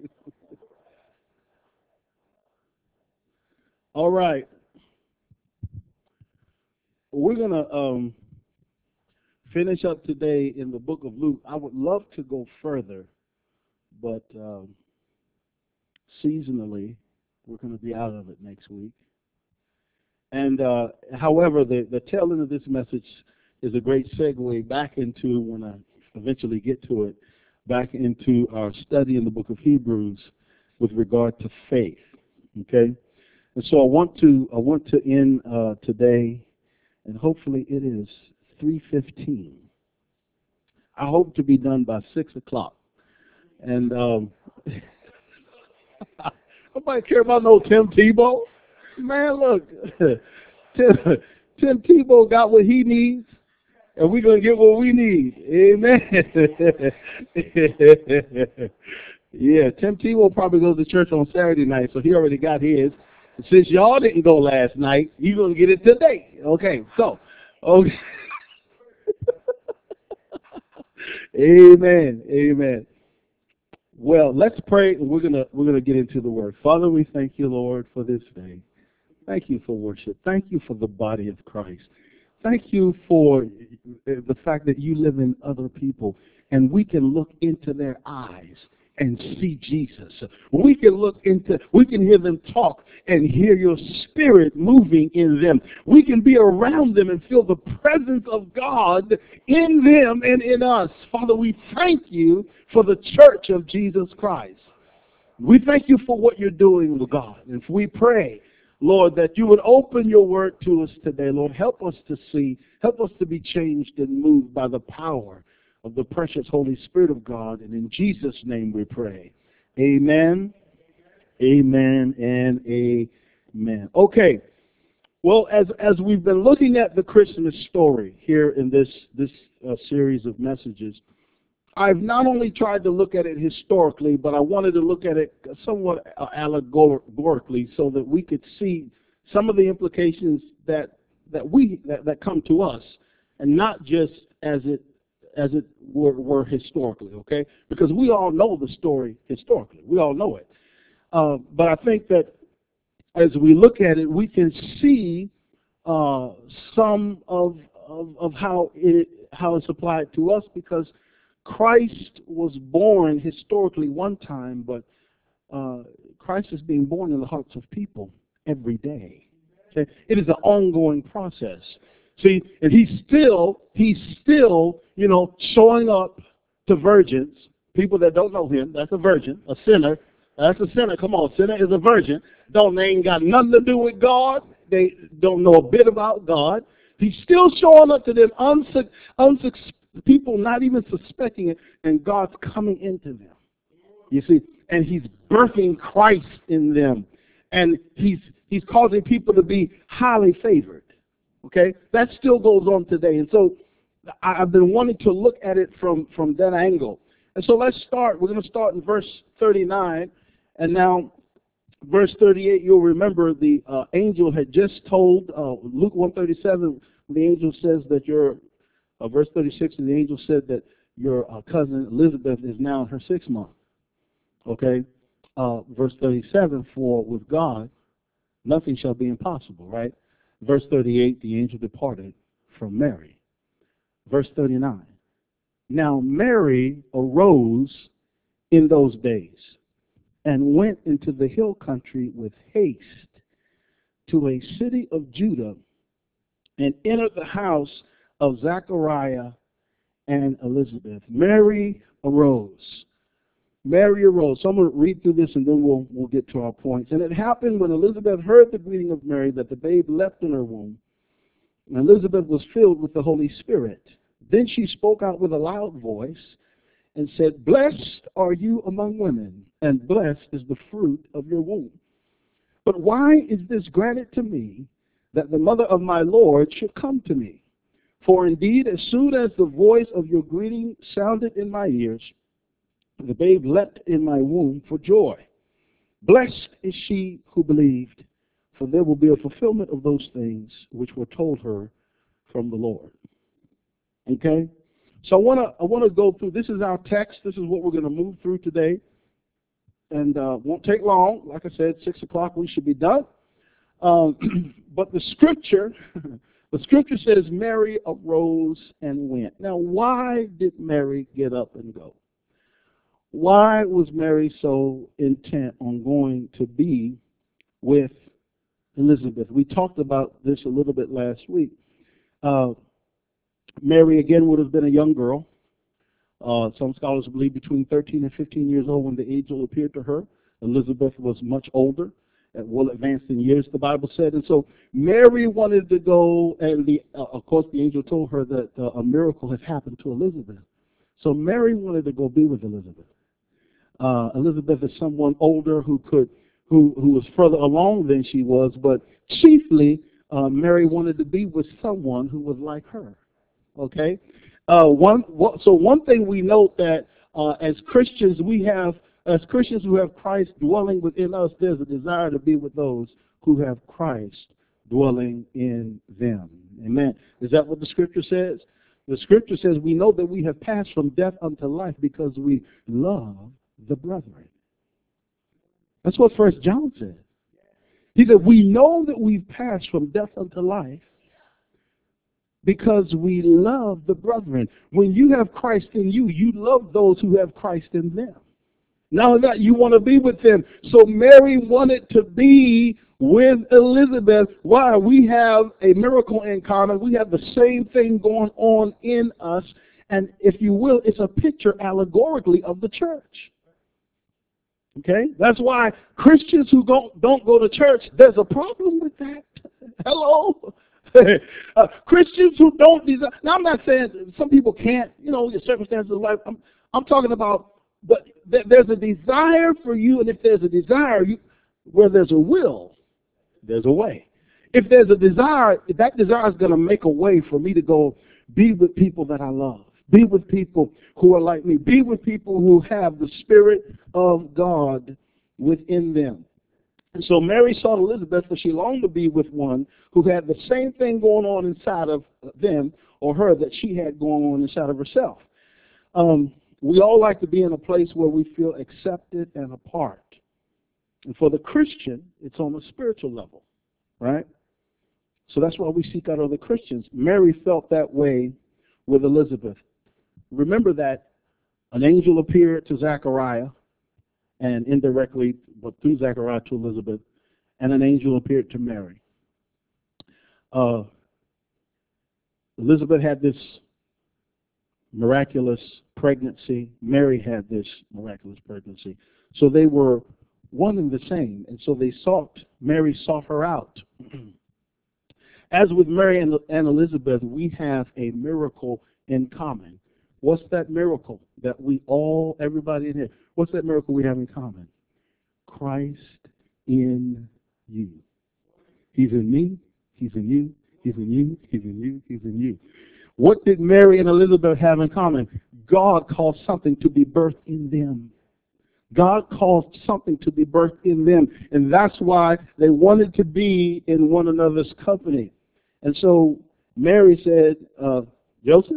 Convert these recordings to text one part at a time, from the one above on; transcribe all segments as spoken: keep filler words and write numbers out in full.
All right, we're gonna um, finish up today in the book of Luke. I would love to go further, but um, seasonally, we're going to be out of it next week. And uh, however, the the tail end of this message is a great segue back into when I eventually get to it, back into our study in the book of Hebrews with regard to faith. Okay, and so I want to I want to end uh, today, and hopefully it is three fifteen. I hope to be done by six o'clock. And um, nobody care about no Tim Tebow. Man, look, Tim, Tim Tebow got what he needs, and we're gonna get what we need. Amen. Yeah, Tim Tebow probably goes to church on Saturday night, so he already got his. Since y'all didn't go last night, you're gonna get it today. Okay, so, okay. Amen. Amen. Well, let's pray, and we're gonna we're gonna get into the word. Father, we thank you, Lord, for this day. Thank you for worship. Thank you for the body of Christ. Thank you for the fact that you live in other people, and we can look into their eyes and see Jesus. We can look into, we can hear them talk and hear your spirit moving in them. We can be around them and feel the presence of God in them and in us. Father, we thank you for the church of Jesus Christ. We thank you for what you're doing, Lord God. And we pray, Lord, that you would open your word to us today. Lord, help us to see, help us to be changed and moved by the power of the precious Holy Spirit of God. And in Jesus' name we pray. Amen, amen, and amen. Okay, well, as as we've been looking at the Christmas story here in this, this uh, series of messages, I've not only tried to look at it historically, but I wanted to look at it somewhat allegorically so that we could see some of the implications that that we that, that come to us, and not just as it as it were, were historically. Okay, because we all know the story historically, we all know it. Uh, but I think that as we look at it, we can see uh, some of, of of how it how it's applied to us, because Christ was born historically one time, but uh, Christ is being born in the hearts of people every day. Okay? It is an ongoing process. See, and he's still, he's still, you know, showing up to virgins, people that don't know him. That's a virgin, a sinner. That's a sinner. Come on, sinner is a virgin. Don't they ain't got nothing to do with God. They don't know a bit about God. He's still showing up to them, unsu- unsuc people not even suspecting it, and God's coming into them. You see, and he's birthing Christ in them, and he's he's causing people to be highly favored. Okay, that still goes on today, and so I- I've been wanting to look at it from from that angle. And so let's start. We're going to start in verse thirty-nine, and now verse thirty-eight. You'll remember the uh, angel had just told uh, Luke one thirty-seven. The angel says that your uh, verse thirty-six. The angel said that your uh, cousin Elizabeth is now in her sixth month. Okay, uh, verse thirty-seven. For with God nothing shall be impossible. Right. Verse thirty-eight. The angel departed from Mary. Verse thirty-nine. Now Mary arose in those days and went into the hill country with haste to a city of Judah, and entered the house of Zachariah and Elizabeth. Mary arose. Mary arose. So I'm going to read through this, and then we'll, we'll get to our points. And it happened when Elizabeth heard the greeting of Mary that the babe leapt in her womb, and Elizabeth was filled with the Holy Spirit. Then she spoke out with a loud voice and said, Blessed are you among women, and blessed is the fruit of your womb. But why is this granted to me, that the mother of my Lord should come to me? For indeed, as soon as the voice of your greeting sounded in my ears, the babe leapt in my womb for joy. Blessed is she who believed, for there will be a fulfillment of those things which were told her from the Lord. Okay? So I want to I want to go through, this is our text. This is what we're going to move through today. and uh, won't take long. Like I said, six o'clock we should be done. Um, but the scripture, the scripture says Mary arose and went. Now, why did Mary get up and go? Why was Mary so intent on going to be with Elizabeth? We talked about this a little bit last week. Uh, Mary, again, would have been a young girl. Uh, some scholars believe between thirteen and fifteen years old when the angel appeared to her. Elizabeth was much older and well advanced in years, the Bible said. And so Mary wanted to go, and the, uh, of course the angel told her that uh, a miracle had happened to Elizabeth. So Mary wanted to go be with Elizabeth. Uh, Elizabeth is someone older who could, who, who was further along than she was, but chiefly uh, Mary wanted to be with someone who was like her. Okay? Uh, one, what, so one thing we note that uh, as Christians, we have, as Christians who have Christ dwelling within us, there's a desire to be with those who have Christ dwelling in them. Amen. Is that what the scripture says? The scripture says we know that we have passed from death unto life because we love the brethren. That's what First John says. He said, we know that we've passed from death unto life because we love the brethren. When you have Christ in you, you love those who have Christ in them. Now that you want to be with them. So Mary wanted to be with Elizabeth. Why? We have a miracle in common. We have the same thing going on in us. And if you will, it's a picture allegorically of the church. Okay? That's why Christians who don't, don't go to church, there's a problem with that. Hello? uh, Christians who don't desire. Now, I'm not saying some people can't, you know, your circumstances of life. I'm, I'm talking about, but th- there's a desire for you, and if there's a desire, you, where there's a will, there's a way. If there's a desire, that desire is going to make a way for me to go be with people that I love. Be with people who are like me. Be with people who have the Spirit of God within them. And so Mary sought Elizabeth, for she longed to be with one who had the same thing going on inside of them or her that she had going on inside of herself. Um, we all like to be in a place where we feel accepted and a part. And for the Christian, it's on a spiritual level, right? So that's why we seek out other Christians. Mary felt that way with Elizabeth. Remember that an angel appeared to Zechariah, and indirectly, but through Zechariah to Elizabeth, and an angel appeared to Mary. Uh, Elizabeth had this miraculous pregnancy. Mary had this miraculous pregnancy. So they were one and the same, and so they sought, Mary sought her out. As with Mary and, and Elizabeth, we have a miracle in common. What's that miracle that we all, everybody in here, what's that miracle we have in common? Christ in you. He's in me, he's in you, he's in you, he's in you, he's in you. What did Mary and Elizabeth have in common? God caused something to be birthed in them. God caused something to be birthed in them, and that's why they wanted to be in one another's company. And so Mary said, uh, Joseph,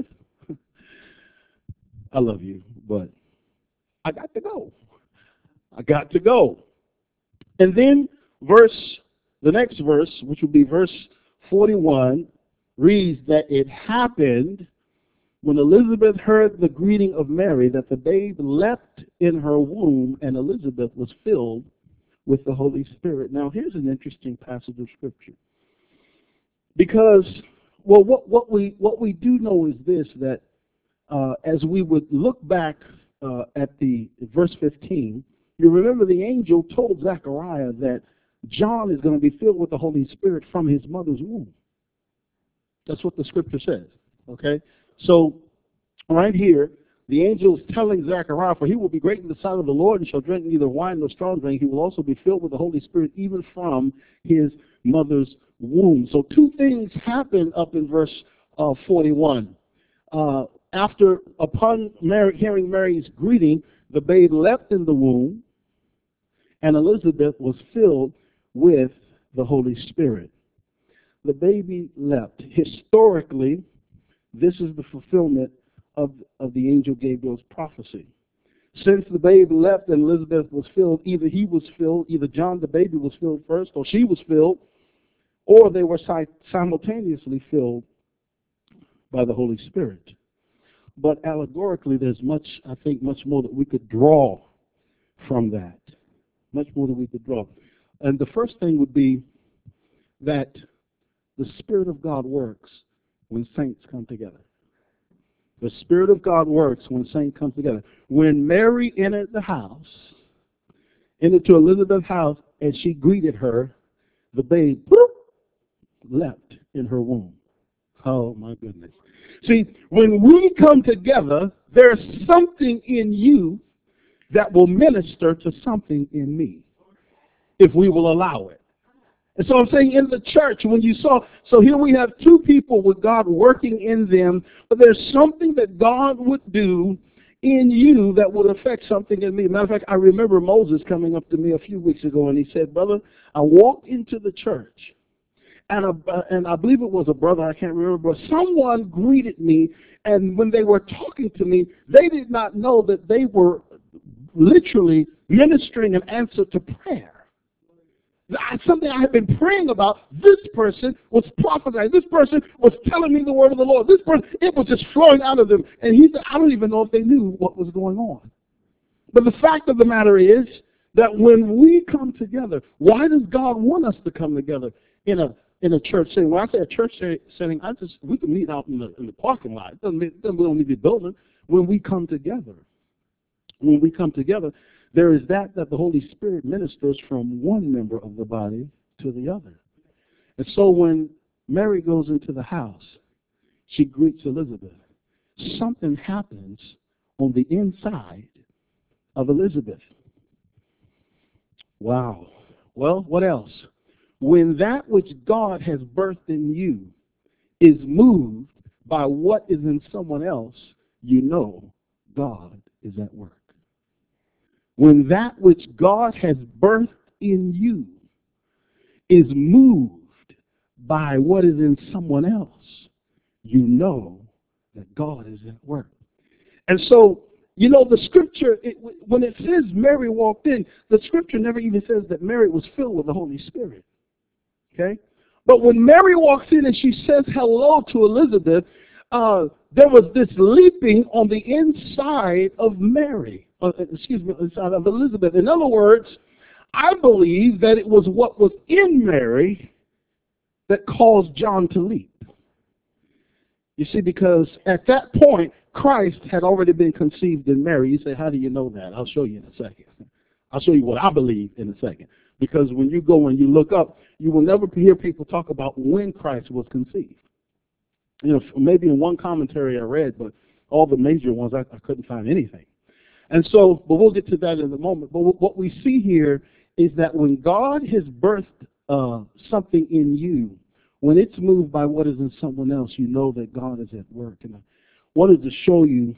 I love you, but I got to go. I got to go. And then verse, the next verse, which will be verse forty-one, reads that it happened when Elizabeth heard the greeting of Mary that the babe leapt in her womb, and Elizabeth was filled with the Holy Spirit. Now, here's an interesting passage of Scripture. Because, well, what, what we what we do know is this, that uh, as we would look back uh, at the verse fifteen, you remember the angel told Zechariah that John is going to be filled with the Holy Spirit from his mother's womb. That's what the Scripture says, okay? So, right here, the angel is telling Zechariah, for he will be great in the sight of the Lord and shall drink neither wine nor strong drink. He will also be filled with the Holy Spirit even from his mother's womb. So two things happen up in verse uh, forty-one. Uh, after, upon Mary, hearing Mary's greeting, the babe leapt in the womb, and Elizabeth was filled with the Holy Spirit. The baby leapt. Historically, this is the fulfillment of, of the angel Gabriel's prophecy. Since the babe left and Elizabeth was filled, either he was filled, either John the baby was filled first, or she was filled, or they were si- simultaneously filled by the Holy Spirit. But allegorically, there's much, I think, much more that we could draw from that. Much more than we could draw. And the first thing would be that the Spirit of God works when saints come together. The Spirit of God works when saints come together. When Mary entered the house, entered to Elizabeth's house, and she greeted her, the babe whoop, leapt in her womb. Oh, my goodness. See, when we come together, there's something in you that will minister to something in me, if we will allow it. And so I'm saying in the church, when you saw, so here we have two people with God working in them, but there's something that God would do in you that would affect something in me. Matter of fact, I remember Moses coming up to me a few weeks ago, and he said, brother, I walked into the church, and, a, and I believe it was a brother, I can't remember, but someone greeted me, and when they were talking to me, they did not know that they were literally ministering an answer to prayer. Something I had been praying about. This person was prophesying. This person was telling me the word of the Lord. This person, it was just flowing out of them. And he said, I don't even know if they knew what was going on. But the fact of the matter is that when we come together, why does God want us to come together in a in a church setting? When I say a church setting, I just we can meet out in the in the parking lot. It doesn't mean, we don't need to be building. When we come together, when we come together, there is that that the Holy Spirit ministers from one member of the body to the other. And so when Mary goes into the house, she greets Elizabeth. Something happens on the inside of Elizabeth. Wow. Well, what else? When that which God has birthed in you is moved by what is in someone else, you know God is at work. When that which God has birthed in you is moved by what is in someone else, you know that God is at work. And so, you know, the scripture, it, when it says Mary walked in, the scripture never even says that Mary was filled with the Holy Spirit. Okay? But when Mary walks in and she says hello to Elizabeth, uh, there was this leaping on the inside of Mary. Uh, excuse me, inside of Elizabeth. In other words, I believe that it was what was in Mary that caused John to leap. You see, because at that point, Christ had already been conceived in Mary. You say, how do you know that? I'll show you in a second. I'll show you what I believe in a second. Because when you go and you look up, you will never hear people talk about when Christ was conceived. You know, maybe in one commentary I read, but all the major ones, I, I couldn't find anything. And so, but we'll get to that in a moment. But what we see here is that when God has birthed uh, something in you, when it's moved by what is in someone else, you know that God is at work. And I wanted to show you,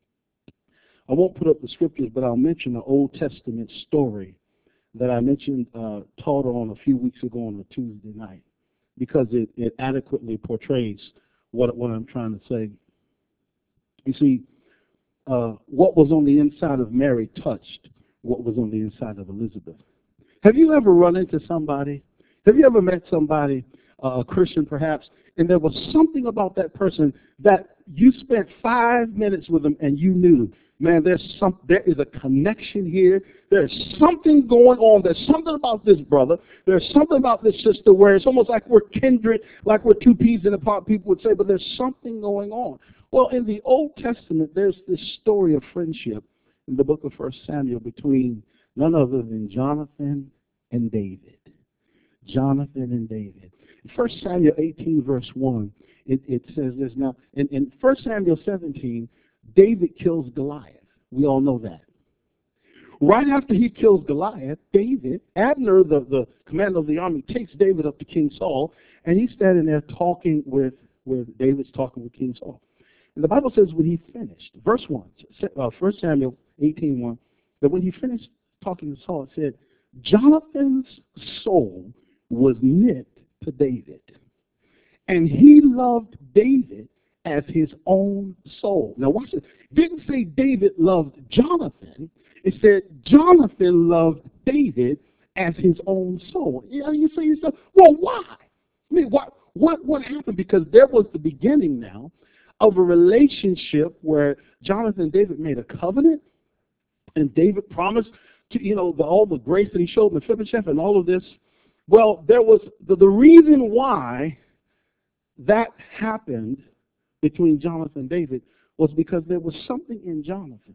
I won't put up the scriptures, but I'll mention an Old Testament story that I mentioned, uh, taught on a few weeks ago on a Tuesday night, because it, it adequately portrays what, what I'm trying to say. You see, uh, what was on the inside of Mary touched what was on the inside of Elizabeth. Have you ever run into somebody? Have you ever met somebody, uh, a Christian perhaps, and there was something about that person that you spent five minutes with them and you knew, man, there's some, there is a connection here. There's something going on. There's something about this brother. There's something about this sister where it's almost like we're kindred, like we're two peas in a pod, people would say, but there's something going on. Well, in the Old Testament, there's this story of friendship in the book of First Samuel between none other than Jonathan and David. Jonathan and David. In First Samuel eighteen, verse one, it, it says this. Now, in, in First Samuel seventeen, David kills Goliath. We all know that. Right after he kills Goliath, David, Abner, the, the commander of the army, takes David up to King Saul, and he's standing there talking with, with David's talking with King Saul. And the Bible says when he finished, verse one, uh, First Samuel eighteen, one, that when he finished talking to Saul, it said, Jonathan's soul was knit to David, and he loved David as his own soul. Now watch this. It didn't say David loved Jonathan. It said Jonathan loved David as his own soul. You know, you say to yourself, well, why? I mean, what, what, what happened? Because there was the beginning now of a relationship where Jonathan and David made a covenant, and David promised to, you know, the, all the grace that he showed Mephibosheth and all of this. Well, there was the, the reason why that happened between Jonathan and David was because there was something in Jonathan.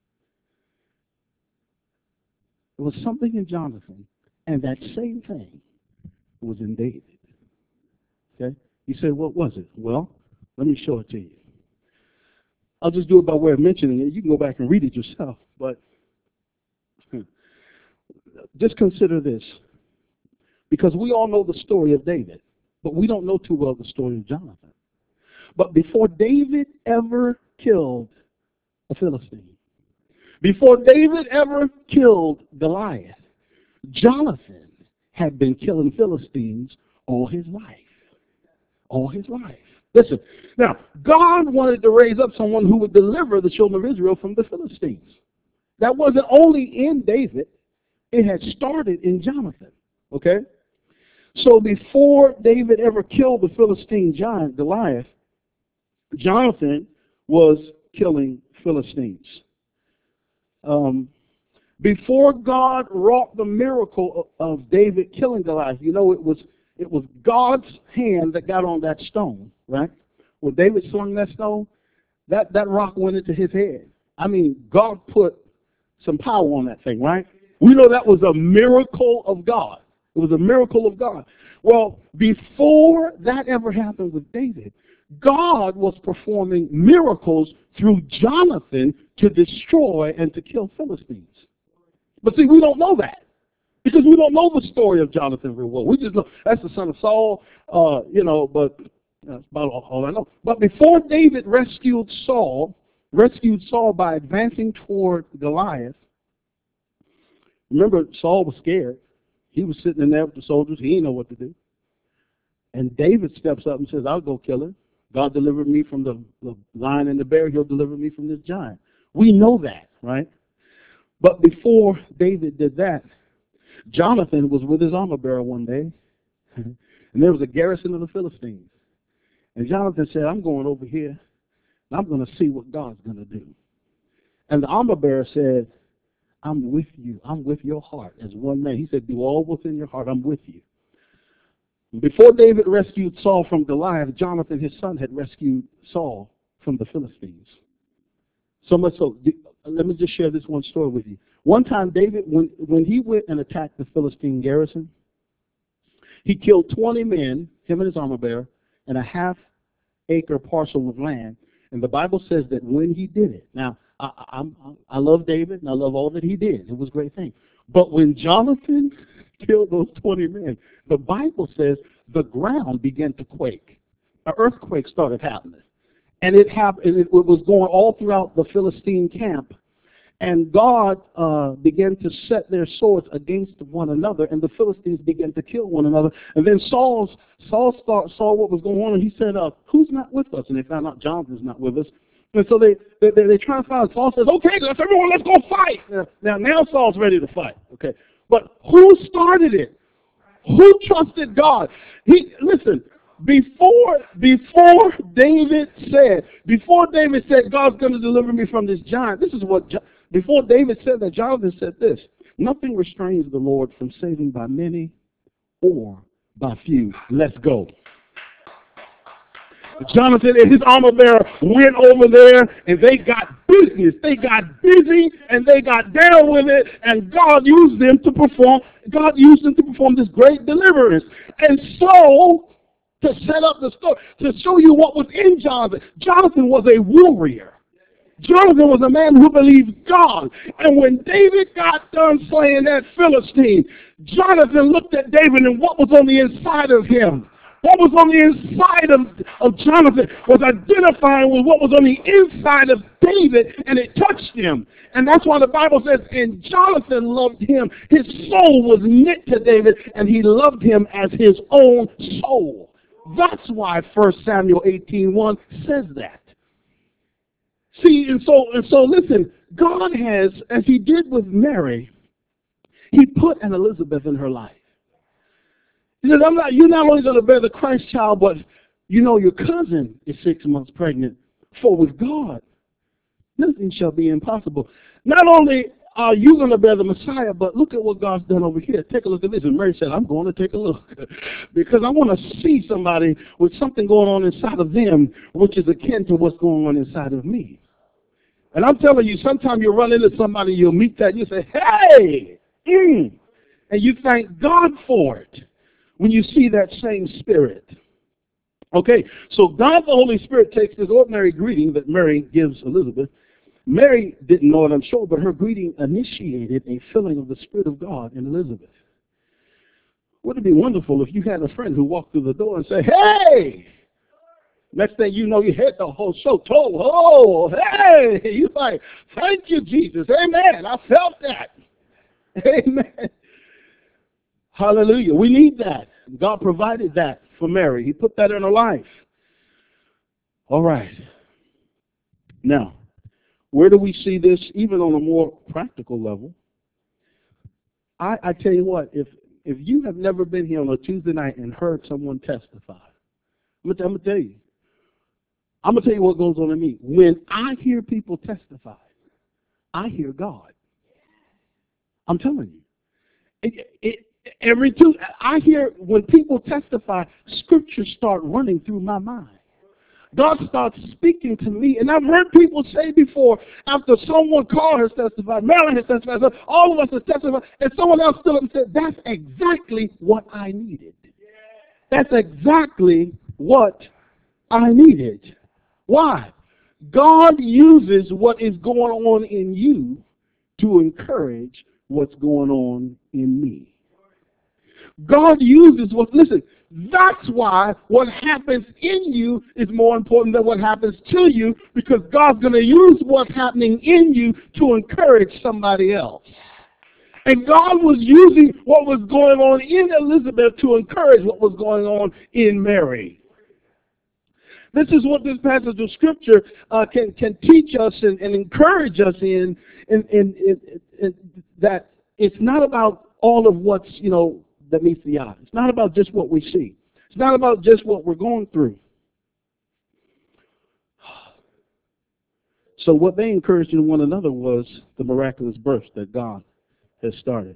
There was something in Jonathan, and that same thing was in David. Okay? You say, what was it? Well, let me show it to you. I'll just do it by way of mentioning it. You can go back and read it yourself, but just consider this. Because we all know the story of David, but we don't know too well the story of Jonathan. But before David ever killed a Philistine, before David ever killed Goliath, Jonathan had been killing Philistines all his life. All his life. Listen, now, God wanted to raise up someone who would deliver the children of Israel from the Philistines. That wasn't only in David, it had started in Jonathan. Okay? So before David ever killed the Philistine giant, Goliath, Jonathan was killing Philistines. Um, before God wrought the miracle of, of David killing Goliath, you know, it was it was God's hand that got on that stone, right? When David slung that stone, that, that rock went into his head. I mean, God put some power on that thing, right? We know that was a miracle of God. It was a miracle of God. Well, before that ever happened with David, God was performing miracles through Jonathan to destroy and to kill Philistines. But see, we don't know that because we don't know the story of Jonathan very well. We just know that's the son of Saul, uh, you know, but that's about all I know. But before David rescued Saul, rescued Saul by advancing toward Goliath, remember, Saul was scared. He was sitting in there with the soldiers. He didn't know what to do. And David steps up and says, I'll go kill him. God delivered me from the, the lion and the bear. He'll deliver me from this giant. We know that, right? But before David did that, Jonathan was with his armor bearer one day, and there was a garrison of the Philistines. And Jonathan said, I'm going over here, and I'm going to see what God's going to do. And the armor bearer said, I'm with you. I'm with your heart as one man. He said, do all within your heart. I'm with you. Before David rescued Saul from Goliath, Jonathan, his son, had rescued Saul from the Philistines. So much so, let me just share this one story with you. One time, David, when, when he went and attacked the Philistine garrison, he killed twenty men, him and his armor bearer, and a half-acre parcel of land. And the Bible says that when he did it, now, I, I'm, I love David, and I love all that he did. It was a great thing. But when Jonathan killed those twenty men, the Bible says the ground began to quake. An earthquake started happening. And it happened. It was going all throughout the Philistine camp. And God uh, began to set their swords against one another, and the Philistines began to kill one another. And then Saul's, Saul start, saw what was going on, and he said, uh, who's not with us? And they found out Jonathan's not with us. And so they, they, they, they try to find Saul says, okay, let's everyone, let's go fight. Now, now Saul's ready to fight. Okay, but who started it? Who trusted God? He listen. Before before David said, before David said, God's going to deliver me from this giant. This is what before David said that, Jonathan said this: nothing restrains the Lord from saving by many or by few. Let's go. Jonathan and his armor bearer went over there, and they got business. They got busy, and they got down with it, and God used them to perform. God used them to perform this great deliverance. And so, to set up the story, to show you what was in Jonathan, Jonathan was a warrior. Jonathan was a man who believed God. And when David got done slaying that Philistine, Jonathan looked at David, and what was on the inside of him? What was on the inside of, of Jonathan was identifying with what was on the inside of David, and it touched him. And that's why the Bible says, and Jonathan loved him. His soul was knit to David, and he loved him as his own soul. That's why First Samuel eighteen one says that. See, and so, and so listen, God has, as he did with Mary, he put an Elizabeth in her life. He said, I'm not, you're not only going to bear the Christ child, but you know your cousin is six months pregnant. For with God, nothing shall be impossible. Not only are you going to bear the Messiah, but look at what God's done over here. Take a look at this. And Mary said, I'm going to take a look because I want to see somebody with something going on inside of them, which is akin to what's going on inside of me. And I'm telling you, sometimes you run into somebody, you'll meet that, and you say, hey, mm, and you thank God for it when you see that same spirit. Okay, so God the Holy Spirit takes this ordinary greeting that Mary gives Elizabeth. Mary didn't know it, I'm sure, but her greeting initiated a filling of the Spirit of God in Elizabeth. Wouldn't it be wonderful if you had a friend who walked through the door and said, hey! Next thing you know, you hit the whole show. Oh, hey! You're like, thank you, Jesus. Amen. I felt that. Amen. Hallelujah. We need that. God provided that for Mary. He put that in her life. All right. Now, where do we see this even on a more practical level? I, I tell you what, if if you have never been here on a Tuesday night and heard someone testify, I'm going to tell you. I'm going to tell you what goes on in me. When I hear people testify, I hear God. I'm telling you. It, it, every two, I hear when people testify, scriptures start running through my mind. God starts speaking to me. And I've heard people say before, after someone called has testified, Marilyn has testified, all of us has testified, and someone else stood up and said, that's exactly what I needed. That's exactly what I needed. Why? God uses what is going on in you to encourage what's going on in me. God uses what, listen, that's why what happens in you is more important than what happens to you, because God's going to use what's happening in you to encourage somebody else. And God was using what was going on in Elizabeth to encourage what was going on in Mary. This is what this passage of Scripture uh, can, can teach us and, and encourage us in, in, in, in, in that it's not about all of what's, you know, that meets the eye. It's not about just what we see. It's not about just what we're going through. So what they encouraged in one another was the miraculous birth that God has started.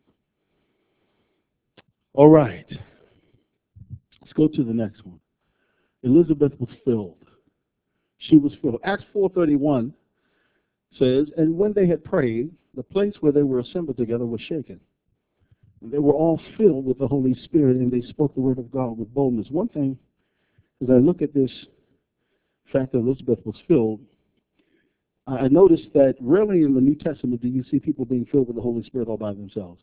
All right. Let's go to the next one. Elizabeth was filled. She was filled. Acts four thirty-one says, and when they had prayed, the place where they were assembled together was shaken. They were all filled with the Holy Spirit, and they spoke the word of God with boldness. One thing, as I look at this fact that Elizabeth was filled, I noticed that rarely in the New Testament do you see people being filled with the Holy Spirit all by themselves.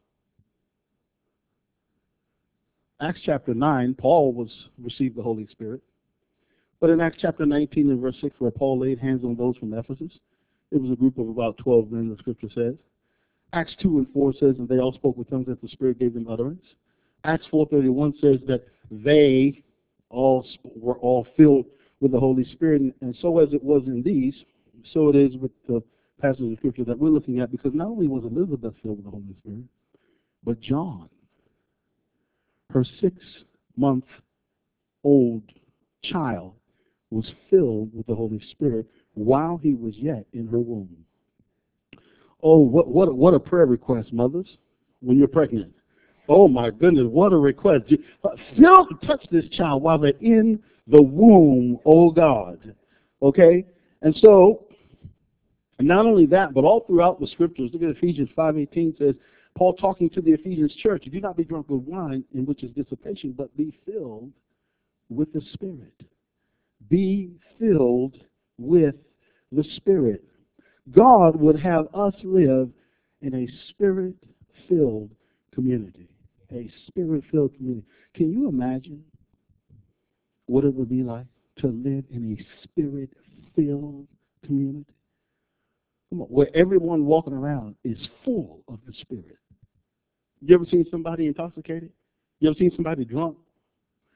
Acts chapter nine, Paul was received the Holy Spirit. But in Acts chapter nineteen and verse six, where Paul laid hands on those from Ephesus, it was a group of about twelve men, the Scripture says. Acts two and four says that they all spoke with tongues that the Spirit gave them utterance. Acts four thirty-one says that they all were all filled with the Holy Spirit. And, and so as it was in these, so it is with the passage of Scripture that we're looking at, because not only was Elizabeth filled with the Holy Spirit, but John, her six-month-old child, was filled with the Holy Spirit while he was yet in her womb. Oh, what what what a prayer request, mothers, when you're pregnant. Oh my goodness, what a request. Fill, touch this child while they're in the womb, oh God. Okay? And so, not only that, but all throughout the Scriptures, look at Ephesians five eighteen says, Paul talking to the Ephesians church, do not be drunk with wine, in which is dissipation, but be filled with the Spirit. Be filled with the Spirit. God would have us live in a Spirit-filled community. A Spirit-filled community. Can you imagine what it would be like to live in a Spirit-filled community? Come on, where everyone walking around is full of the Spirit. You ever seen somebody intoxicated? You ever seen somebody drunk?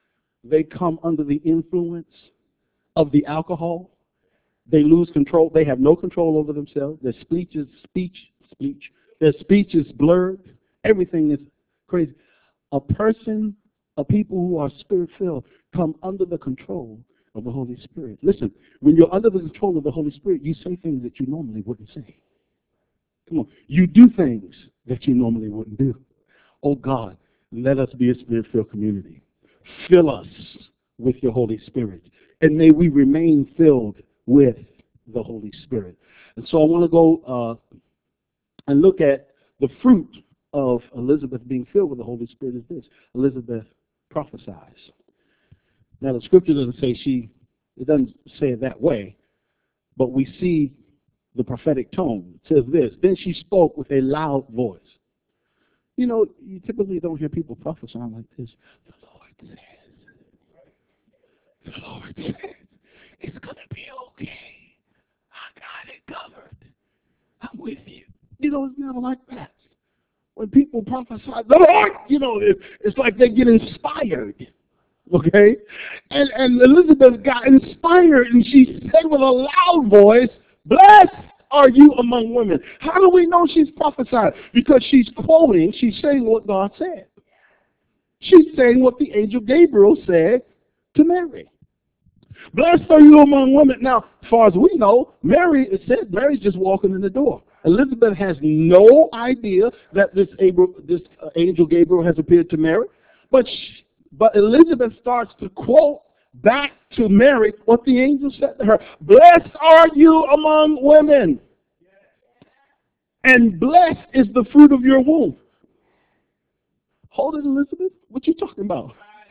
they come under the influence of the alcohol. They lose control. They have no control over themselves. Their speech is speech, speech. Their speech is blurred. Everything is crazy. A person, a people who are spirit-filled come under the control of the Holy Spirit. Listen, when you're under the control of the Holy Spirit, you say things that you normally wouldn't say. Come on. You do things that you normally wouldn't do. Oh, God, let us be a spirit-filled community. Fill us with your Holy Spirit. And may we remain filled with the Holy Spirit. And so I want to go uh, and look at the fruit of Elizabeth being filled with the Holy Spirit is this. Elizabeth prophesies. Now, the scripture doesn't say she, it doesn't say it that way, but we see the prophetic tone. It says this, then she spoke with a loud voice. You know, you typically don't hear people prophesying like this. The Lord says, the Lord says, it's going to be okay. I got it covered. I'm with you. You know, it's never like that. When people prophesy, the Lord, you know, it, it's like they get inspired. Okay? And, and Elizabeth got inspired, and she said with a loud voice, blessed are you among women. How do we know she's prophesying? Because she's quoting, she's saying what God said. She's saying what the angel Gabriel said to Mary. Blessed are you among women. Now, as far as we know, Mary, it said Mary's just walking in the door. Elizabeth has no idea that this, Abel, this uh, angel Gabriel has appeared to Mary. But, she, but Elizabeth starts to quote back to Mary what the angel said to her. Blessed are you among women. And blessed is the fruit of your womb. Hold it, Elizabeth. What you talking about?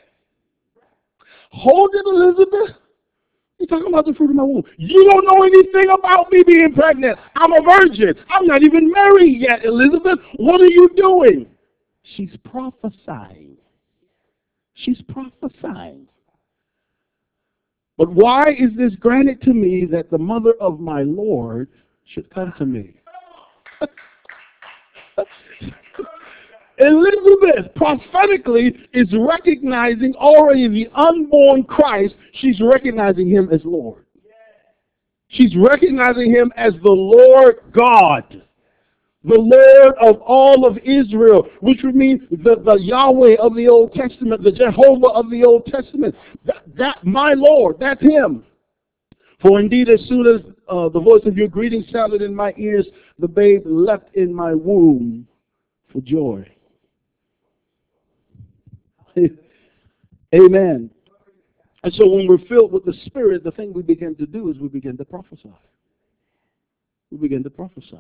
Hold it, Elizabeth. You're talking about the fruit of my womb. You don't know anything about me being pregnant. I'm a virgin. I'm not even married yet, Elizabeth. What are you doing? She's prophesying. She's prophesying. But why is this granted to me that the mother of my Lord should come to me? Elizabeth prophetically is recognizing already the unborn Christ. She's recognizing him as Lord. She's recognizing him as the Lord God, the Lord of all of Israel, which would mean the, the Yahweh of the Old Testament, the Jehovah of the Old Testament. That, that my Lord, that's him. For indeed, as soon as uh, the voice of your greeting sounded in my ears, the babe leapt in my womb for joy. Amen. And so when we're filled with the Spirit, the thing we begin to do is we begin to prophesy. We begin to prophesy.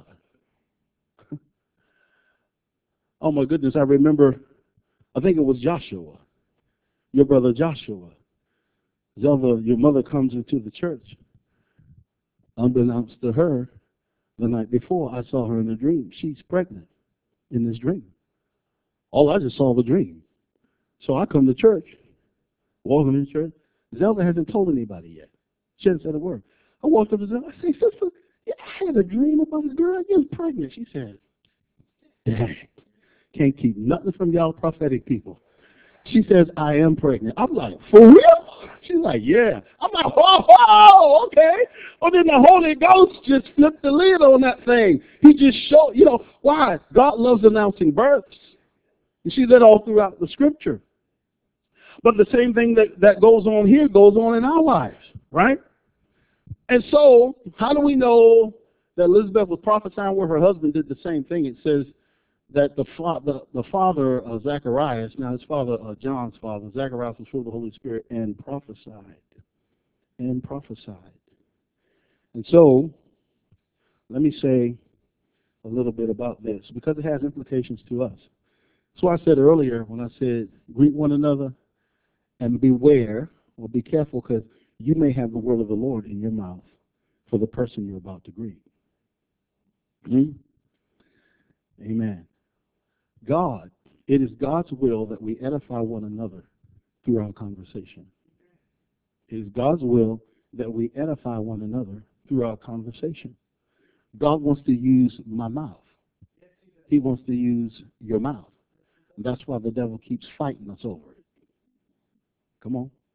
Oh my goodness, I remember, I think it was Joshua, your brother Joshua. Zelda, your mother comes into the church. Unbeknownst to her, the night before, I saw her in a dream. She's pregnant in this dream. All I just saw the dream. So I come to church, walking in church. Zelda hasn't told anybody yet. She hasn't said a word. I walked up to Zelda. I said, sister, yeah, I had a dream about a girl. You're pregnant. She said, dang, can't keep nothing from y'all prophetic people. She says, I am pregnant. I'm like, for real? She's like, yeah. I'm like, oh, oh, okay. Well, then the Holy Ghost just flipped the lid on that thing. He just showed, you know, why? God loves announcing births. You see that all throughout the scripture. But the same thing that, that goes on here goes on in our lives, right? And so, how do we know that Elizabeth was prophesying where her husband did the same thing? It says that the, fa the, the father of Zacharias, now his father, uh, John's father, Zacharias was full of the Holy Spirit and prophesied. And prophesied. And so, let me say a little bit about this, because it has implications to us. So I said earlier when I said greet one another and beware or be careful, because you may have the word of the Lord in your mouth for the person you're about to greet. Hmm? Amen. God, it is God's will that we edify one another through our conversation. It is God's will that we edify one another through our conversation. God wants to use my mouth. He wants to use your mouth. That's why the devil keeps fighting us over it. Come on.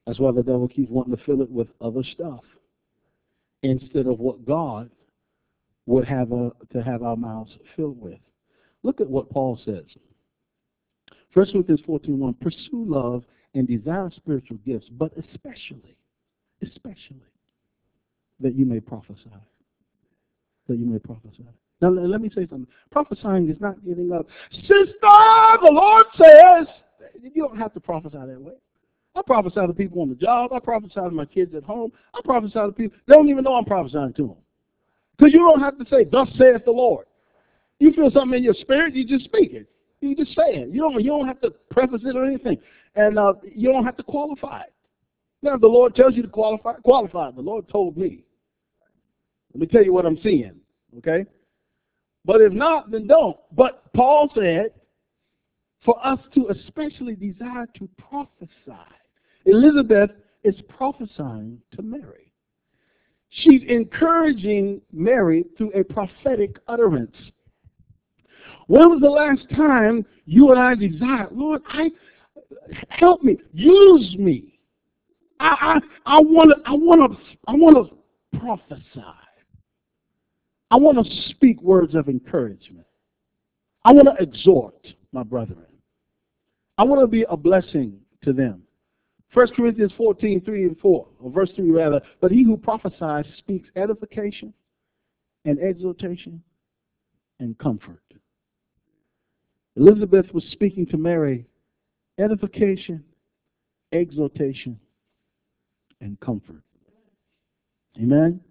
That's why the devil keeps wanting to fill it with other stuff instead of what God would have a, to have our mouths filled with. Look at what Paul says. First Corinthians fourteen one, pursue love and desire spiritual gifts, but especially, especially, that you may prophesy. That you may prophesy. Now, let me say something. Prophesying is not getting up, sister, the Lord says. You don't have to prophesy that way. I prophesy to people on the job. I prophesy to my kids at home. I prophesy to people. They don't even know I'm prophesying to them. Because you don't have to say, thus saith the Lord. You feel something in your spirit, you just speak it. You just say it. You don't, you don't have to preface it or anything. And uh, you don't have to qualify it. Now, if the Lord tells you to qualify, qualify it. The Lord told me. Let me tell you what I'm seeing, okay? But if not, then don't. But Paul said, for us to especially desire to prophesy. Elizabeth is prophesying to Mary. She's encouraging Mary through a prophetic utterance. When was the last time you and I desired, Lord, I help me, use me. I I I want to I want to I want to prophesy. I want to speak words of encouragement. I want to exhort my brethren. I want to be a blessing to them. First Corinthians fourteen, three and four, or verse three rather, but he who prophesies speaks edification and exhortation and comfort. Elizabeth was speaking to Mary edification, exhortation, and comfort. Amen?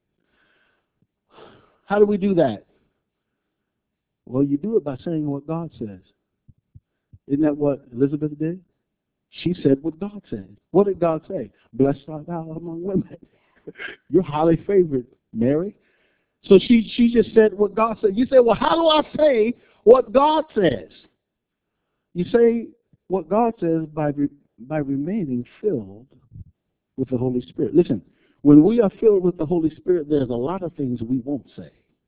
How do we do that? Well, you do it by saying what God says. Isn't that what Elizabeth did? She said what God said. What did God say? Blessed art thou among women. You're highly favored, Mary. So she, she just said what God said. You say, well, how do I say what God says? You say what God says by, re, by remaining filled with the Holy Spirit. Listen, when we are filled with the Holy Spirit, there's a lot of things we won't say.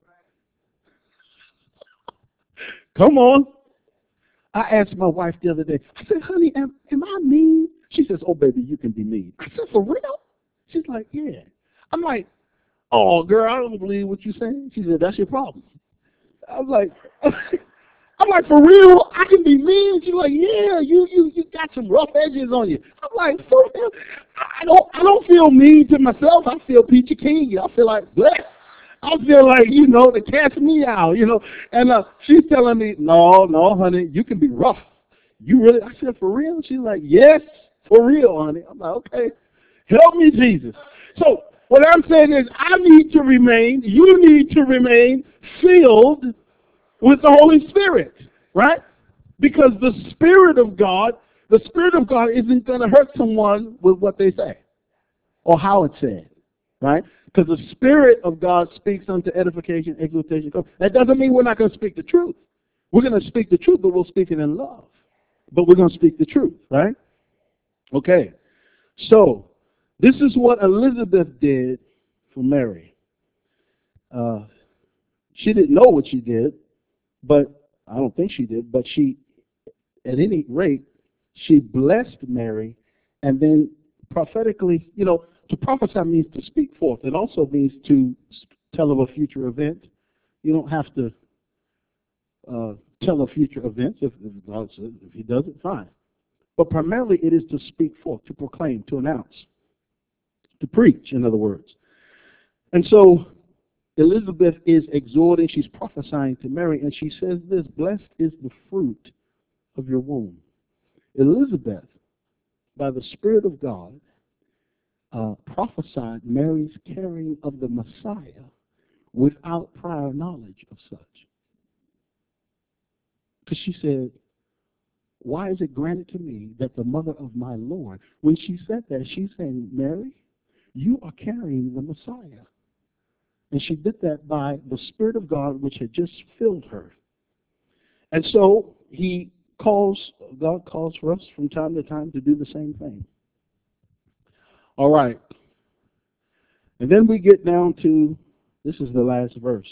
Come on. I asked my wife the other day, I said, honey, am, am I mean? She says, oh, baby, you can be mean. I said, for real? She's like, yeah. I'm like, oh, girl, I don't believe what you're saying. She said, that's your problem. I was like, I'm like, for real? I can be mean? She's like, yeah, you you you got some rough edges on you. I'm like, for real? I don't I don't feel mean to myself. I feel peachy keen. I feel like blessed. I feel like, you know, to cast me out, you know. And uh, she's telling me, no, no, honey, you can be rough. You really? I said, for real? She's like, yes, for real, honey. I'm like, okay, help me, Jesus. So what I'm saying is I need to remain, you need to remain filled with the Holy Spirit, right? Because the Spirit of God, the Spirit of God isn't going to hurt someone with what they say or how it's said, right? Because the Spirit of God speaks unto edification, exhortation. That doesn't mean we're not going to speak the truth. We're going to speak the truth, but we'll speak it in love. But we're going to speak the truth, right? Okay. So, this is what Elizabeth did for Mary. Uh, she didn't know what she did, but I don't think she did, but she, at any rate, she blessed Mary, and then prophetically, you know, to prophesy means to speak forth. It also means to tell of a future event. You don't have to uh, tell of future events. If, if God says, if he does it, fine. But primarily it is to speak forth, to proclaim, to announce, to preach, in other words. And so Elizabeth is exhorting, she's prophesying to Mary, and she says this, blessed is the fruit of your womb. Elizabeth, by the Spirit of God, uh, prophesied Mary's carrying of the Messiah without prior knowledge of such. Because she said, why is it granted to me that the mother of my Lord, when she said that, she's saying, Mary, you are carrying the Messiah. And she did that by the Spirit of God, which had just filled her. And so he calls, God calls for us from time to time to do the same thing. All right. And then we get down to, this is the last verse,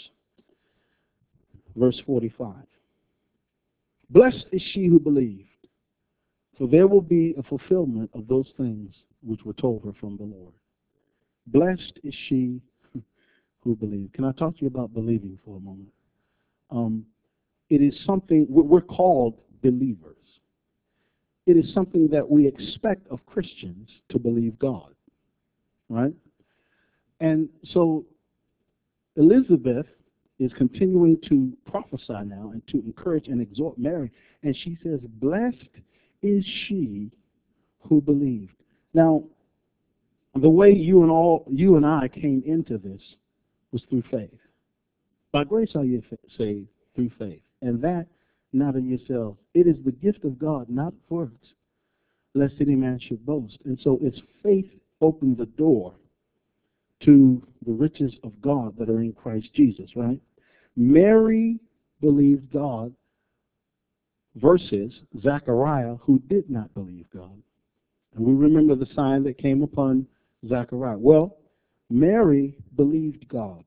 verse forty-five. Blessed is she who believed, For there will be a fulfillment of those things which were told her from the Lord. Blessed is she who believes. Can I talk to you about believing for a moment? Um, it is something, we're called believers. It is something that we expect of Christians to believe God, right? And so Elizabeth is continuing to prophesy now and to encourage and exhort Mary. And she says, blessed is she who believed. Now, the way you and all you and I came into this was through faith. By grace are you saved through faith. And that not of yourselves. It is the gift of God, not of works, lest any man should boast. And so it's faith opened the door to the riches of God that are in Christ Jesus, right? Mary believed God versus Zechariah, who did not believe God. And we remember the sign that came upon Zechariah. Well, Mary believed God.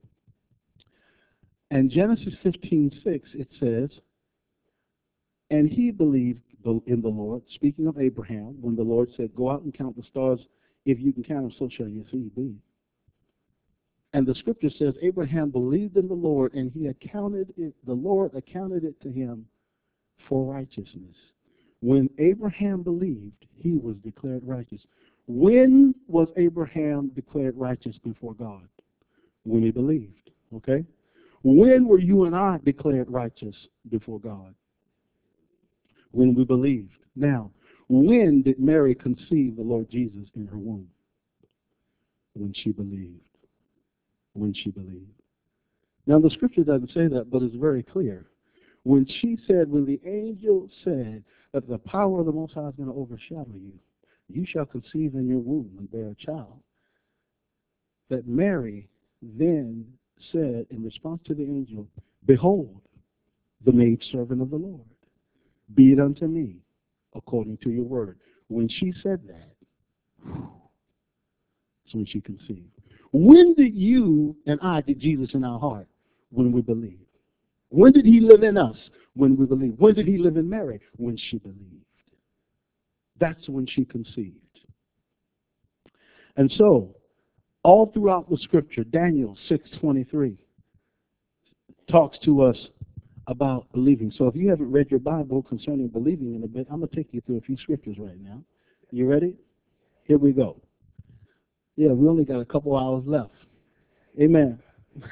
And Genesis fifteen six, it says, and he believed in the Lord, speaking of Abraham, when the Lord said, go out and count the stars. If you can count them, so shall your seed be. And the scripture says, Abraham believed in the Lord, and he accounted it, the Lord accounted it to him for righteousness. When Abraham believed, he was declared righteous. When was Abraham declared righteous before God? When he believed, okay? When were you and I declared righteous before God? When we believed. Now, when did Mary conceive the Lord Jesus in her womb? When she believed. When she believed. Now, the scripture doesn't say that, but it's very clear. When she said, when the angel said that the power of the Most High is going to overshadow you, you shall conceive in your womb and bear a child, that Mary then said in response to the angel, behold, the maidservant of the Lord, be it unto me according to your word. When she said that, that's when she conceived. When did you and I get Jesus in our heart? When we believe. When did he live in us? When we believe. When did he live in Mary? When she believed. That's when she conceived. And so, all throughout the scripture, Daniel six twenty-three talks to us about believing. So if you haven't read your Bible concerning believing in a bit, I'm going to take you through a few scriptures right now. You ready? Here we go. Yeah, we only got a couple hours left. Amen.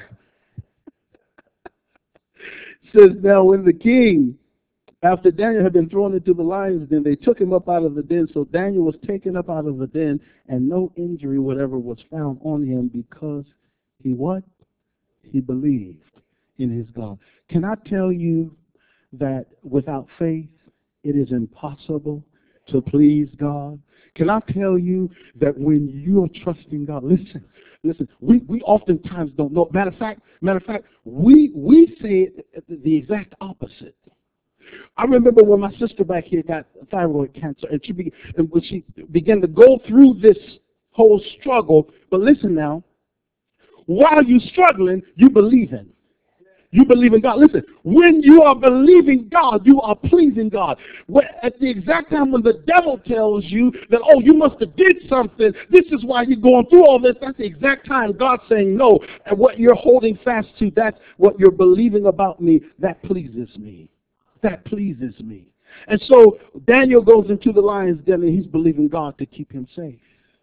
It says, now when the king, after Daniel had been thrown into the lion's den, they took him up out of the den. So Daniel was taken up out of the den, and no injury whatever was found on him, because he what? He believed in his God. Can I tell you that without faith, it is impossible to please God? Can I tell you that when you are trusting God, listen, listen, we, we oftentimes don't know. Matter of fact, matter of fact, we we say it the exact opposite. I remember when my sister back here got thyroid cancer, and she be, and when she began to go through this whole struggle. But listen now, while you're struggling, you believe in. You believe in God. Listen, when you are believing God, you are pleasing God. When, at the exact time when the devil tells you that, oh, you must have did something, this is why you're going through all this, that's the exact time God's saying no. And what you're holding fast to, that's what you're believing about me, that pleases me. That pleases me. And so Daniel goes into the lion's den, and he's believing God to keep him safe.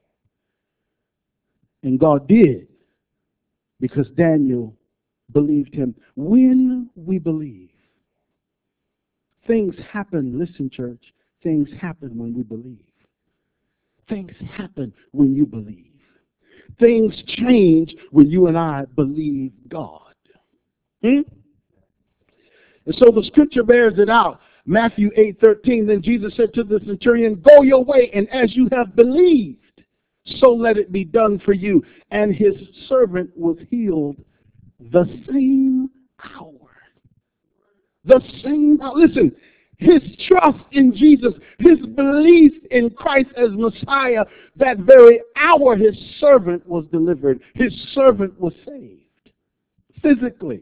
And God did, because Daniel believed him. When we believe, things happen. Listen, church, things happen when we believe. Things happen when you believe. Things change when you and I believe God. Hmm? And so the scripture bears it out. Matthew eight thirteen, then Jesus said to the centurion, go your way, and as you have believed, so let it be done for you. And his servant was healed the same hour. The same hour. Listen, his trust in Jesus, his belief in Christ as Messiah, that very hour his servant was delivered. His servant was saved physically.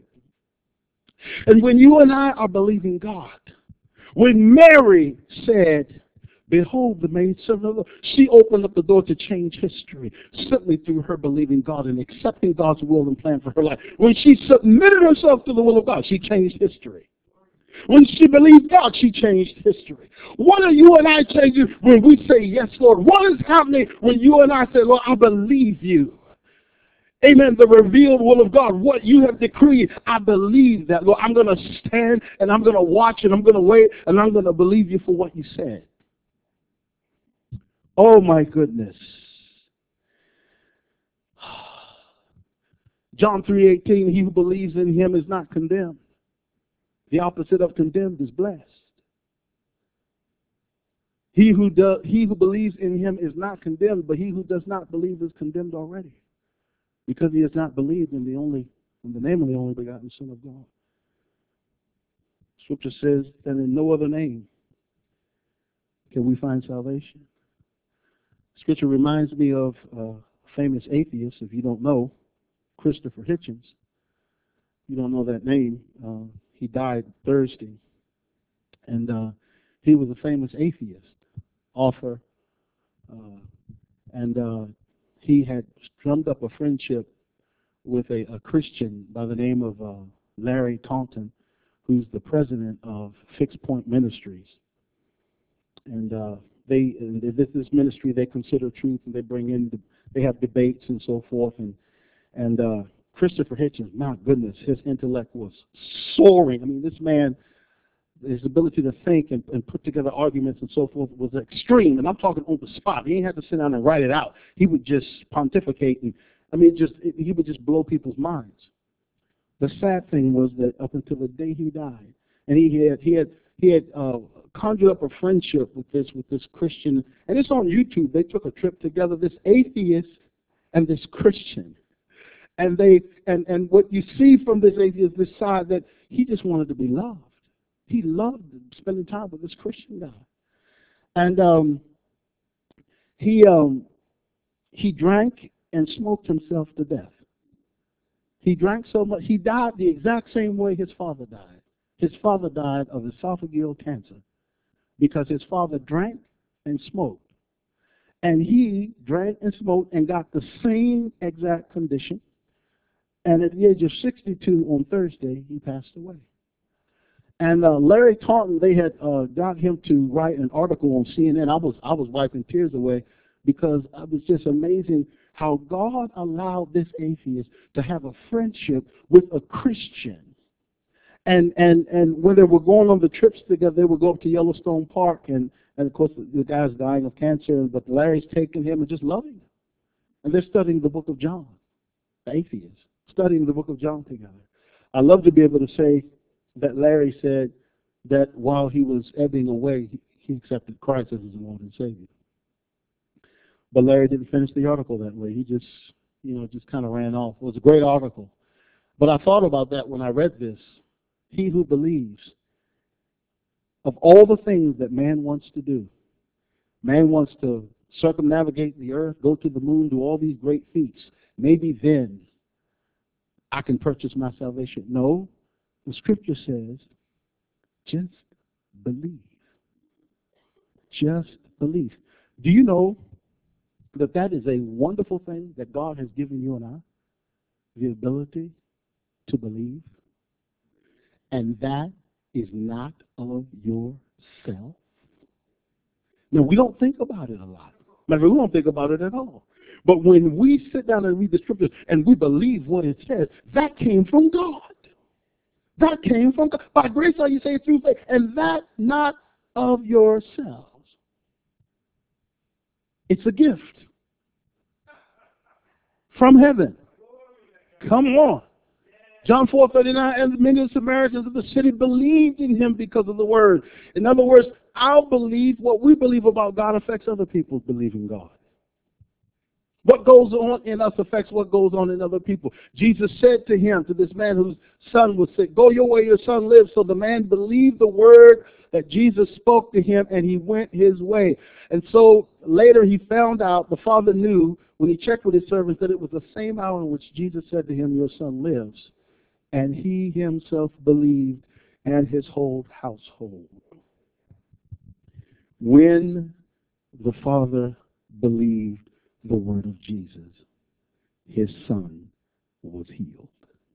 And when you and I are believing God, when Mary said, Behold, the maidservant of the Lord. She opened up the door to change history simply through her believing God and accepting God's will and plan for her life. When she submitted herself to the will of God, she changed history. When she believed God, she changed history. What are you and I changing when we say, yes, Lord? What is happening when you and I say, Lord, I believe you? Amen. The revealed will of God, what you have decreed, I believe that, Lord. I'm going to stand and I'm going to watch and I'm going to wait and I'm going to believe you for what you said. Oh, my goodness. John three eighteen, he who believes in him is not condemned. The opposite of condemned is blessed. He who does, he who believes in him is not condemned, but he who does not believe is condemned already, because he has not believed in the only, in the name of the only begotten Son of God. Scripture says that in no other name can we find salvation. Scripture reminds me of a famous atheist, if you don't know, Christopher Hitchens. You don't know that name. Uh, he died Thursday. And uh, he was a famous atheist, author. Uh, and uh, he had drummed up a friendship with a, a Christian by the name of uh, Larry Taunton, who's the president of Fixed Point Ministries. And uh, they, in this, this ministry, they consider truth, and they bring in, the, they have debates and so forth. And and uh, Christopher Hitchens, my goodness, his intellect was soaring. I mean, this man, his ability to think and, and put together arguments and so forth was extreme. And I'm talking on the spot. He ain't had to sit down and write it out. He would just pontificate, and I mean, just he would just blow people's minds. The sad thing was that up until the day he died, and he had he had he had uh, conjured up a friendship with this with this Christian, and it's on YouTube. They took a trip together, this atheist and this Christian, and they and and what you see from this atheist, this side, that he just wanted to be loved. He loved spending time with this Christian guy, and um, he um, he drank and smoked himself to death. He drank so much, he died the exact same way his father died. His father died of esophageal cancer because his father drank and smoked. And he drank and smoked and got the same exact condition. And at the age of sixty-two on Thursday, he passed away. And uh, Larry Taunton, they had uh, got him to write an article on C N N. I was, I was wiping tears away because it was just amazing how God allowed this atheist to have a friendship with a Christian. And and and when they were going on the trips together, they would go up to Yellowstone Park, and, and of course the, the guy's dying of cancer, but Larry's taking him and just loving him. And they're studying the book of John, the atheists, studying the book of John together. I love to be able to say that Larry said that while he was ebbing away, he, he accepted Christ as his Lord and Savior. But Larry didn't finish the article that way. He just, you know, just kind of ran off. It was a great article. But I thought about that when I read this. He who believes, of all the things that man wants to do, man wants to circumnavigate the earth, go to the moon, do all these great feats. Maybe then I can purchase my salvation. No, the scripture says, just believe. Just believe. Do you know that that is a wonderful thing that God has given you and I? The ability to believe. And that is not of yourself. Now, we don't think about it a lot. Matter of fact, we don't think about it at all. But when we sit down and read the scriptures and we believe what it says, that came from God. That came from God. By grace are you saved through faith, and that not of yourselves. It's a gift from heaven. Come on. John four thirty-nine, and many of the Samaritans of the city believed in him because of the word. In other words, our belief, what we believe about God affects other people believing God. What goes on in us affects what goes on in other people. Jesus said to him, to this man whose son was sick, go your way, your son lives. So the man believed the word that Jesus spoke to him, and he went his way. And so later he found out, the father knew, when he checked with his servants, that it was the same hour in which Jesus said to him, your son lives. And he himself believed, and his whole household. When the Father believed the word of Jesus. His Son was healed.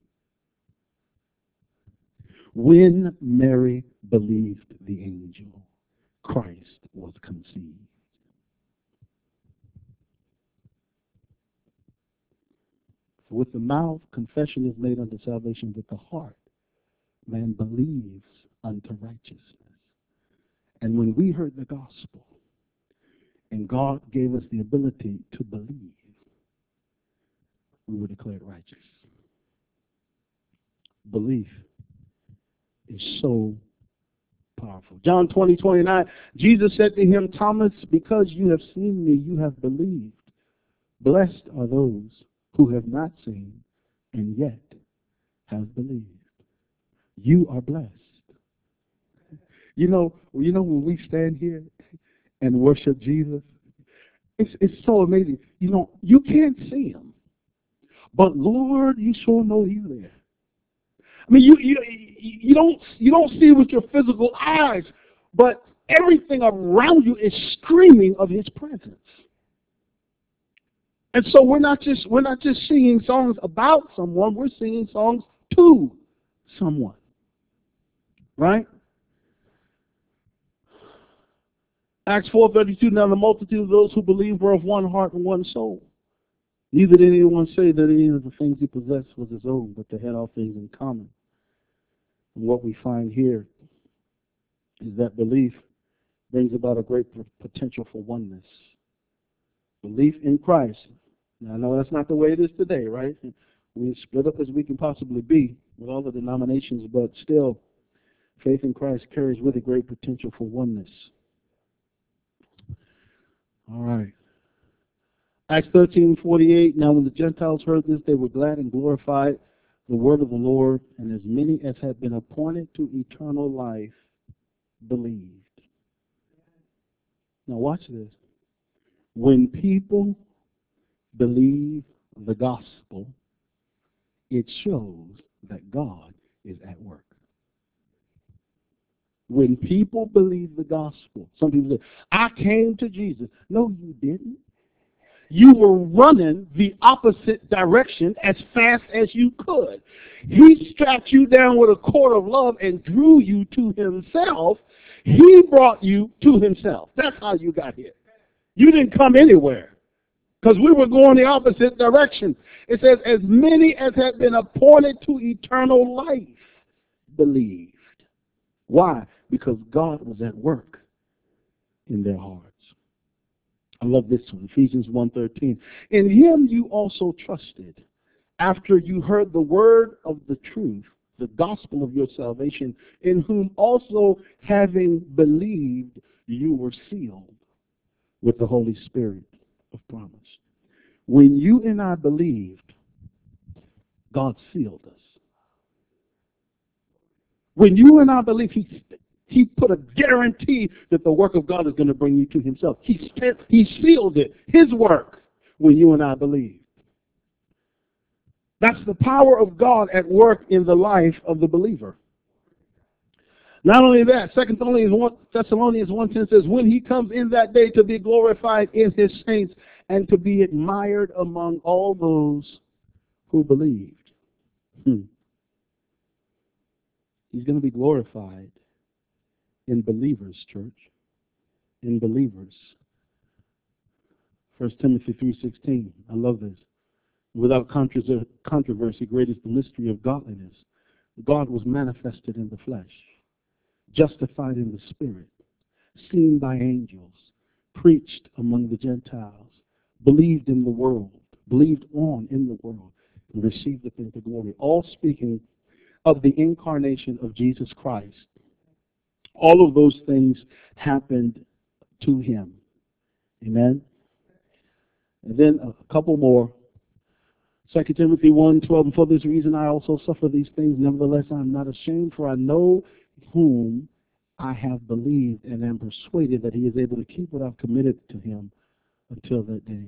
When Mary believed the angel, Christ was conceived. For with the mouth, confession is made unto salvation. With the heart, man believes unto righteousness. And when we heard the gospel, and God gave us the ability to believe, we were declared righteous. Belief is so powerful. John twenty, twenty-nine, Jesus said to him, Thomas, because you have seen me, you have believed. Blessed are those who have not seen and yet have believed. You are blessed. You know, you know when we stand here and worship Jesus, it's it's so amazing. You know, you can't see him, but Lord, you sure know he's there. I mean, you you you don't you don't see with your physical eyes, but everything around you is screaming of his presence. And so we're not just we're not just singing songs about someone, we're singing songs to someone. Right? Acts four thirty-two, now the multitude of those who believed were of one heart and one soul. Neither did anyone say that any of the things he possessed was his own, but they had all things in common. And what we find here is that belief brings about a great potential for oneness. Belief in Christ. Now, I know that's not the way it is today, right? We're split up as we can possibly be with all the denominations, but still, faith in Christ carries with it great potential for oneness. All right. Acts thirteen forty-eight, now when the Gentiles heard this, they were glad and glorified the word of the Lord, and as many as had been appointed to eternal life believed. Now watch this. When people believe the gospel, it shows that God is at work. When people believe the gospel, some people say, I came to Jesus. No, you didn't. You were running the opposite direction as fast as you could. He strapped you down with a cord of love and drew you to himself. He brought you to himself. That's how you got here. You didn't come anywhere because we were going the opposite direction. It says, as many as had been appointed to eternal life believed. Why? Because God was at work in their hearts. I love this one, Ephesians one thirteen. In him you also trusted, after you heard the word of the truth, the gospel of your salvation, in whom also having believed, you were sealed with the Holy Spirit of promise. When you and I believed, God sealed us. When you and I believe, he He put a guarantee that the work of God is going to bring you to himself. He, he sealed it, his work, when you and I believe. That's the power of God at work in the life of the believer. Not only that, Second Thessalonians one ten says, when he comes in that day to be glorified in his saints and to be admired among all those who believed. Hmm. He's going to be glorified in believers, church. In believers. First Timothy three sixteen. I love this. Without controversy, great is the mystery of godliness. God was manifested in the flesh, justified in the spirit, seen by angels, preached among the Gentiles, believed in the world, believed on in the world, and received up into glory. All speaking of the incarnation of Jesus Christ. All of those things happened to him. Amen? And then a couple more. Second Timothy one twelve, and for this reason I also suffer these things. Nevertheless, I am not ashamed, for I know whom I have believed and am persuaded that he is able to keep what I've committed to him until that day.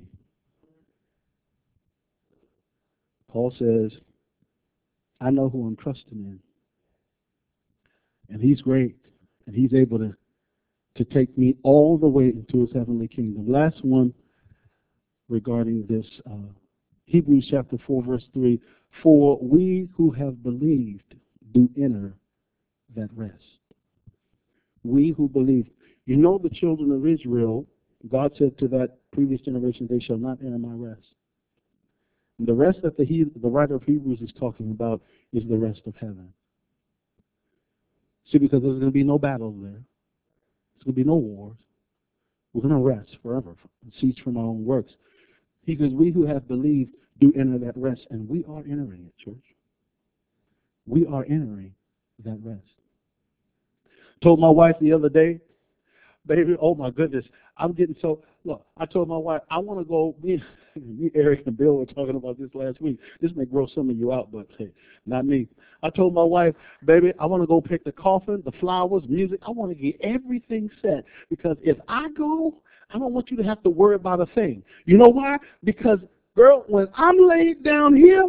Paul says, I know who I'm trusting in. And he's great. And he's able to to take me all the way into his heavenly kingdom. Last one regarding this, uh, Hebrews chapter four, verse three. For we who have believed do enter that rest. We who believe. You know the children of Israel, God said to that previous generation, they shall not enter my rest. And the rest that the, he, the writer of Hebrews is talking about is the rest of heaven. See, because there's going to be no battles there. There's going to be no wars. We're going to rest forever and cease from our own works. He says, we who have believed do enter that rest, and we are entering it, church. We are entering that rest. Told my wife the other day, baby, oh my goodness, I'm getting so, look, I told my wife, I want to go, me, me, Eric, and Bill were talking about this last week. This may grow some of you out, but hey, not me. I told my wife, baby, I want to go pick the coffin, the flowers, music. I want to get everything set, because if I go, I don't want you to have to worry about a thing. You know why? Because, girl, when I'm laid down here,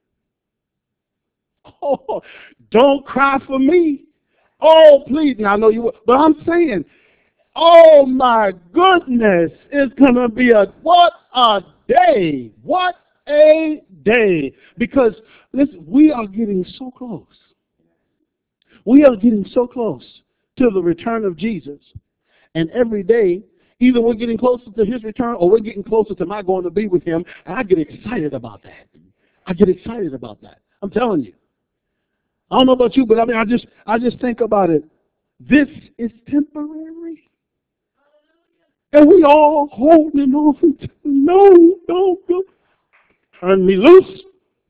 oh, don't cry for me. Oh, please. Now, I know you will. But I'm saying, oh, my goodness, it's going to be a, what a day. What a day. Because, listen, we are getting so close. We are getting so close to the return of Jesus. And every day, either we're getting closer to his return or we're getting closer to my going to be with him. And I get excited about that. I get excited about that. I'm telling you. I don't know about you, but I mean, I just, I just think about it. This is temporary. And we all holding on to, no, no, no. Turn me loose.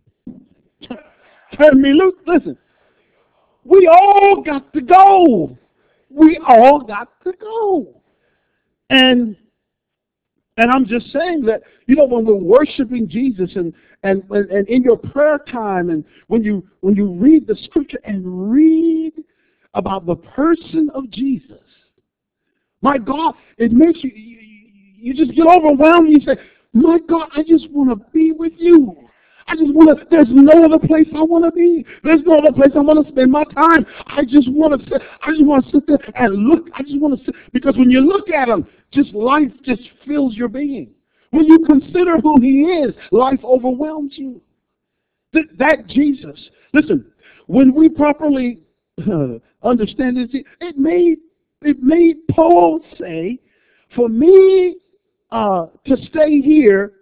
Turn me loose. Listen, we all got to go. We all got to go. And and I'm just saying that, you know, when we're worshiping Jesus and, and, and, and in your prayer time and when you when you read the scripture and read about the person of Jesus, my God, it makes you, you, you just get overwhelmed and you say, my God, I just want to be with you. I just want to, there's no other place I want to be. There's no other place I want to spend my time. I just want to sit, I just want to sit there and look. I just want to sit, because when you look at him, just life just fills your being. When you consider who he is, life overwhelms you. That, that Jesus, listen, when we properly uh, understand this, it made, it made Paul say, for me uh, to stay here,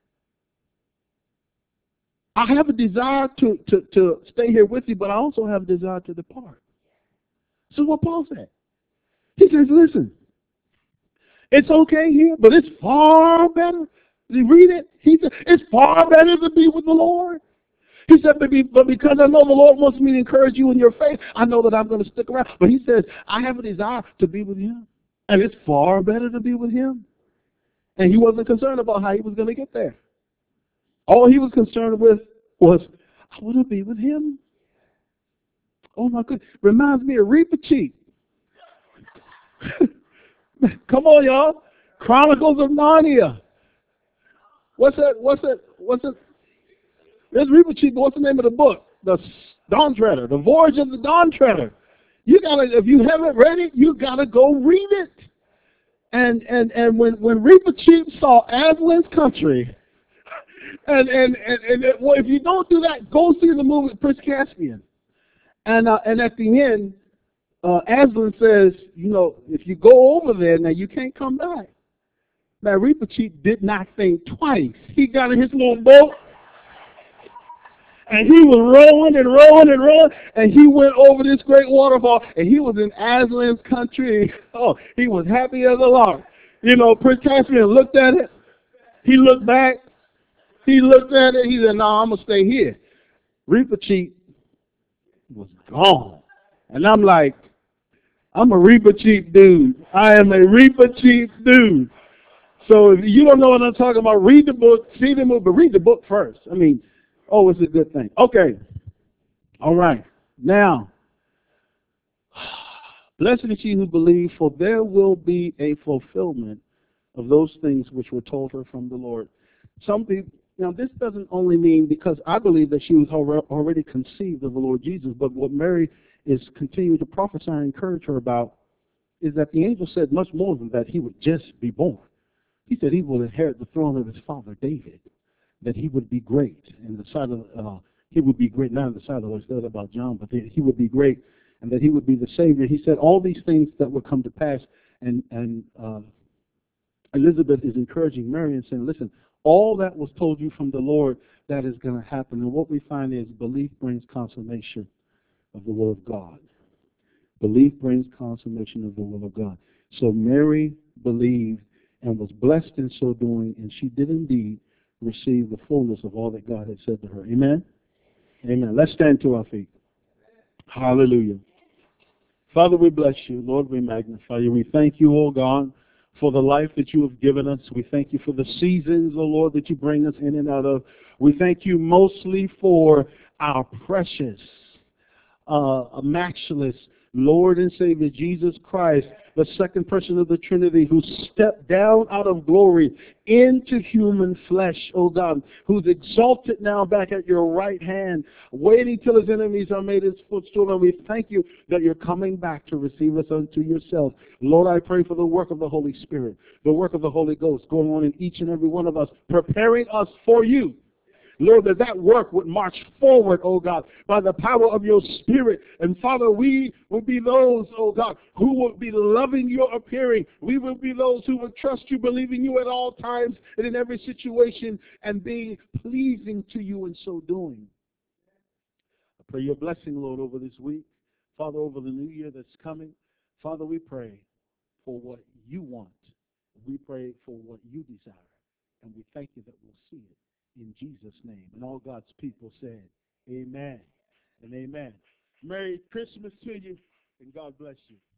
I have a desire to, to, to stay here with you, but I also have a desire to depart. This is what Paul said. He says, listen, it's okay here, but it's far better. Did you read it? He said, it's far better to be with the Lord. He said, but because I know the Lord wants me to encourage you in your faith, I know that I'm going to stick around. But he says, I have a desire to be with him. And it's far better to be with him. And he wasn't concerned about how he was going to get there. All he was concerned with was, I want to be with him. Oh, my goodness. Reminds me of Reepicheep. Come on, y'all. Chronicles of Narnia. What's that? What's that? What's that? There's Reepicheep, but what's the name of the book? The Dawn Treader. The Voyage of the Dawn Treader. You gotta, if you haven't read it, you gotta go read it. And and and when when Reepicheep saw Aslan's country, and and and, and it, well, if you don't do that, go see the movie Prince Caspian. And uh, and at the end, uh, Aslan says, you know, if you go over there now, you can't come back. Now Reepicheep did not think twice. He got in his little boat. And he was rowing and rowing and rowing, and he went over this great waterfall, and he was in Aslan's country. Oh, he was happy as a lark. You know, Prince Caspian looked at it. He looked back. He looked at it. He said, no, I'm going to stay here. Reepicheep was gone. And I'm like, I'm a Reepicheep dude. I am a Reepicheep dude. So if you don't know what I'm talking about, read the book, see the movie, but read the book first. I mean, oh, it's a good thing. Okay. All right. Now, blessed is she who believes, for there will be a fulfillment of those things which were told her from the Lord. Some people, now this doesn't only mean, because I believe that she was already conceived of the Lord Jesus, but what Mary is continuing to prophesy and encourage her about is that the angel said much more than that he would just be born. He said he will inherit the throne of his father David, that he would be great in the sight of, uh, he would be great, not in the sight of the Lord, said about John, but that he would be great and that he would be the Savior. He said all these things that would come to pass, and, and uh, Elizabeth is encouraging Mary and saying, listen, all that was told you from the Lord, that is going to happen. And what we find is belief brings consummation of the will of God. Belief brings consummation of the will of God. So Mary believed and was blessed in so doing, and she did indeed receive the fullness of all that God had said to her. Amen? Amen. Let's stand to our feet. Hallelujah. Father, we bless you. Lord, we magnify you. We thank you, oh God, for the life that you have given us. We thank you for the seasons, oh Lord, that you bring us in and out of. We thank you mostly for our precious, uh, matchless Lord and Savior Jesus Christ, the second person of the Trinity, who stepped down out of glory into human flesh, oh God, who's exalted now back at your right hand, waiting till his enemies are made his footstool. And we thank you that you're coming back to receive us unto yourself. Lord, I pray for the work of the Holy Spirit, the work of the Holy Ghost going on in each and every one of us, preparing us for you. Lord, that that work would march forward, oh God, by the power of your Spirit. And Father, we will be those, oh God, who will be loving your appearing. We will be those who will trust you, believing you at all times and in every situation, and being pleasing to you in so doing. I pray your blessing, Lord, over this week. Father, over the new year that's coming. Father, we pray for what you want. We pray for what you desire. And we thank you that we'll see it. In Jesus' name. And all God's people said, amen and amen. Merry Christmas to you, and God bless you.